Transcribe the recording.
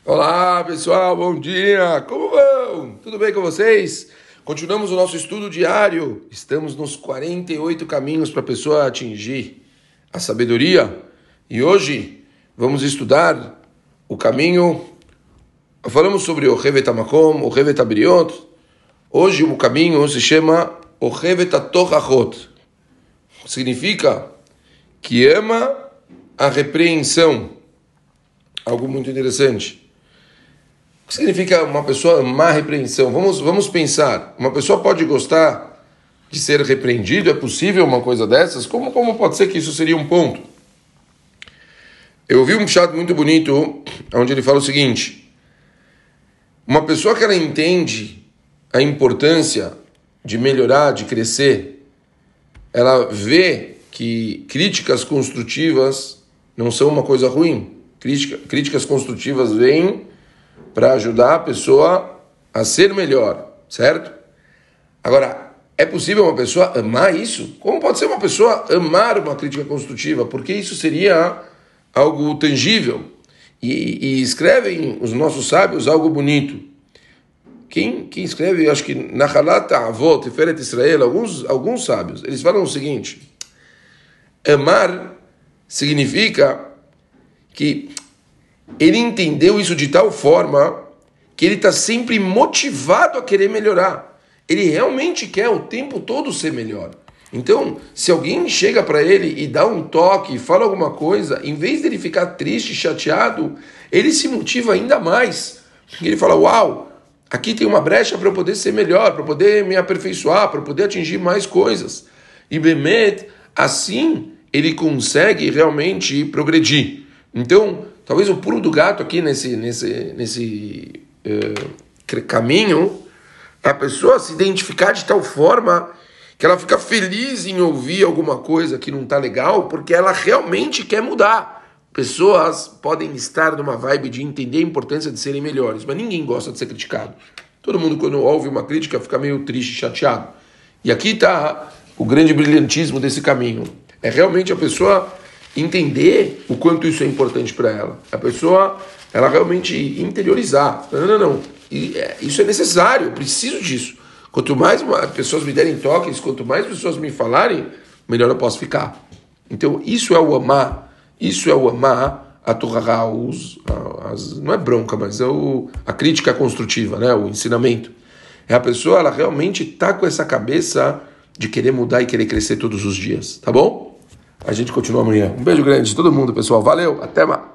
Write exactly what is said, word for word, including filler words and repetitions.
Olá pessoal, bom dia! Como vão? Tudo bem com vocês? Continuamos o nosso estudo diário. Estamos nos quarenta e oito caminhos para a pessoa atingir a sabedoria. E hoje vamos estudar o caminho. Falamos sobre o Hevet HaMakom, o Hevet HaBriot. Hoje o caminho se chama o Hevet HaTorachot. Significa que ama a repreensão. Algo muito interessante. O que significa uma pessoa amar a repreensão? Vamos, vamos pensar. Uma pessoa pode gostar de ser repreendido? É possível uma coisa dessas? Como, como pode ser que isso seria um ponto? Eu vi um chat muito bonito, onde ele fala o seguinte. Uma pessoa que ela entende a importância de melhorar, de crescer, ela vê que críticas construtivas não são uma coisa ruim. Crítica, críticas construtivas vêm para ajudar a pessoa a ser melhor, certo? Agora, é possível uma pessoa amar isso? Como pode ser uma pessoa amar uma crítica construtiva? Porque isso seria algo tangível. E, e escrevem os nossos sábios algo bonito. Quem, quem escreve, acho que Nahalat Avot, Tiferet Israel, alguns, alguns sábios, eles falam o seguinte: amar significa que ele entendeu isso de tal forma que ele está sempre motivado a querer melhorar. Ele realmente quer o tempo todo ser melhor. Então, se alguém chega para ele e dá um toque, fala alguma coisa, em vez dele ficar triste, chateado, ele se motiva ainda mais. Ele fala, uau, aqui tem uma brecha para eu poder ser melhor, para eu poder me aperfeiçoar, para eu poder atingir mais coisas. E Bemet, assim, ele consegue realmente progredir. Então, talvez o pulo do gato aqui nesse, nesse, nesse uh, caminho é a pessoa se identificar de tal forma que ela fica feliz em ouvir alguma coisa que não está legal, porque ela realmente quer mudar. Pessoas podem estar numa vibe de entender a importância de serem melhores, mas ninguém gosta de ser criticado. Todo mundo, quando ouve uma crítica, fica meio triste, chateado. E aqui está o grande brilhantismo desse caminho. É realmente a pessoa entender o quanto isso é importante para ela. A pessoa, ela realmente interiorizar. Não, não, não. E, é, isso é necessário, eu preciso disso. Quanto mais uma, pessoas me derem toques, quanto mais pessoas me falarem, melhor eu posso ficar. Então, isso é o amar. Isso é o amar a Torah, os, as, não é bronca, mas é o, a crítica construtiva, né? O ensinamento. É a pessoa, ela realmente está com essa cabeça de querer mudar e querer crescer todos os dias. Tá bom? A gente continua amanhã. Um beijo grande de todo mundo, pessoal. Valeu, até mais.